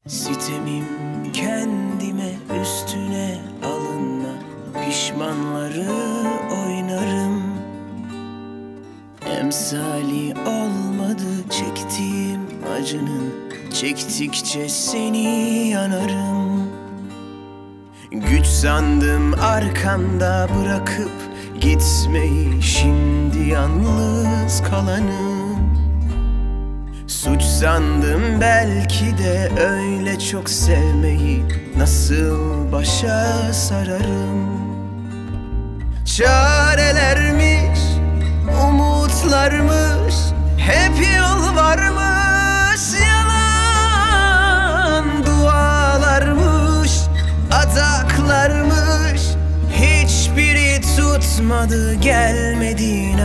Sitemim kendime, üstüne alınma. Pişmanları oynarım. Emsali olmadı çektiğim acının, çektikçe seni yanarım. Güç sandım arkamda bırakıp gitmeyi, şimdi yalnız kalanım. Suç sandım belki de öyle çok sevmeyi, nasıl başa sararım. Çarelermiş, umutlarmış, hep yol varmış. Yalan dualarmış, adaklarmış, hiçbiri tutmadı, gelmedin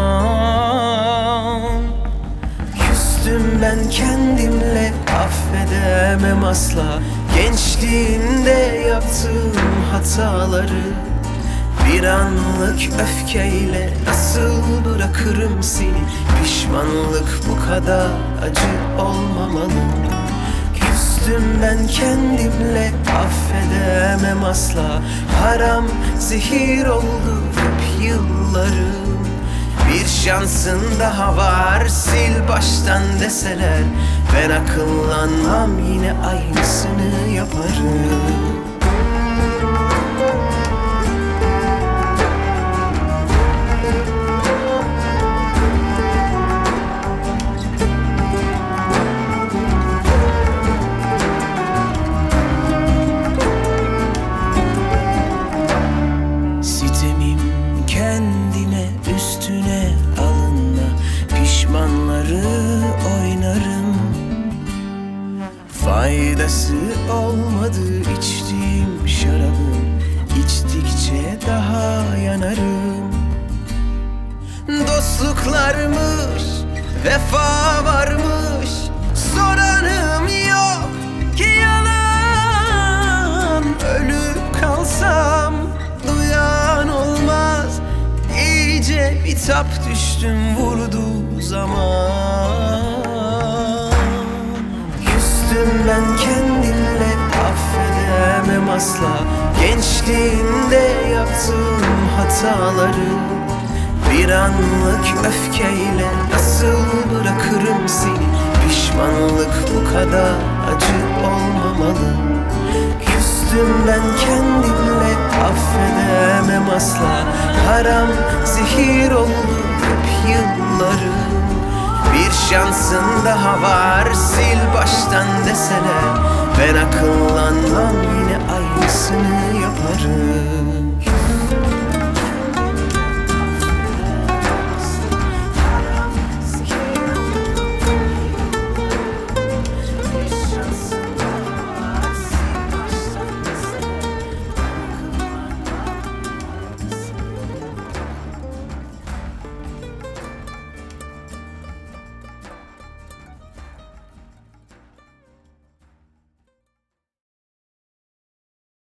aman. Küstüm ben kendimle, affedemem asla gençliğimde yaptığım hataları. Bir anlık öfkeyle nasıl bırakırım seni? Pişmanlık bu kadar acı olmamalı. Küstüm ben kendimle, affedemem asla. Haram zehir oldu hep yıllarım. Bir şansın daha var, sil baştan deseler, ben akıllanmam, yine aynısını yaparım. Sitemim kendime, üstüne alınma. Pişmanları oynarım. Faydası olmadı içtiğim şarabın, içtikçe daha yanarım. Dostluklarmış, vefa varmış, soranım yok ki yalan. Ölüp kalsam duyan olmaz, iyice bitap düştüm vurduğu zaman. Küstüm ben kendimle, affedemem asla gençliğimde yaptığım hataları. Bir anlık öfkeyle nasıl bırakırım seni? Pişmanlık bu kadar acı olmamalı. Küstüm ben kendimle, affedemem asla. Haram zehir oldu hep yıllarım. Bir şansın daha var, sil baştan deseler, ben akıllanmam, yine aynısını yaparım.